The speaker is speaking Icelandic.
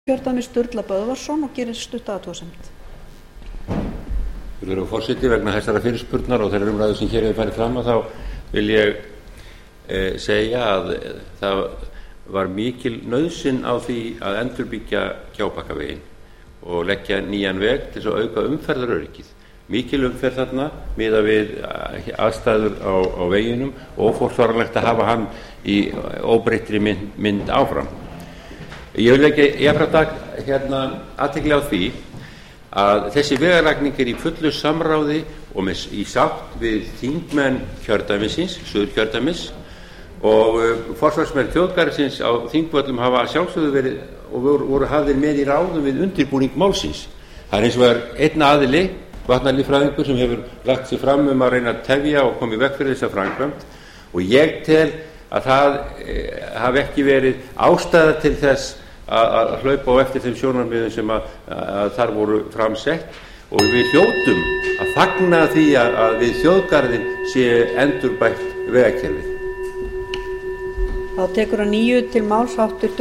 kjördæmis Sturla Böðvarsson og gerir stutta athugasemd. Virðulegur forseti, vegna þessara fyrirspurnar og þeirrar umræðu sem hér hefur farið fram þá vil ég segja að það var mikil nauðsyn á því að endurbyggja Gjábakkaveginn og leggja nýjan veg til að auka umferðaröryggið. Mikil umferð þarna miðað við aðstæður á veginum og óforsvaranlegt að hafa hann í óbreyttri mynd áfram. Ég vil jafnframt athygli á því að þessi vegalagning í fullu samráði og í sátt við þingmenn kjördæmisins, Suðurkjördæmis, og forsvarsmenn þjóðgarðsins á Þingvöllum hafa sjálfsögðu verið og voru hafðir með í ráðum við undirbúning málsins. Það eins og einn aðili, vatnalíffræðingur, sem hefur lagt sig fram að reyna að tefja og koma í veg fyrir þessa framkvæmd, og ég tel að það hafi ekki verið ástæða til þess að hlaupa á eftir þeim sjónarmiðum sem að þar voru framsett, og við hljótum að fagna því að við þjóðgarðinn sé endurbætt vegakerfið. Þá tekur að nýju til máls hv.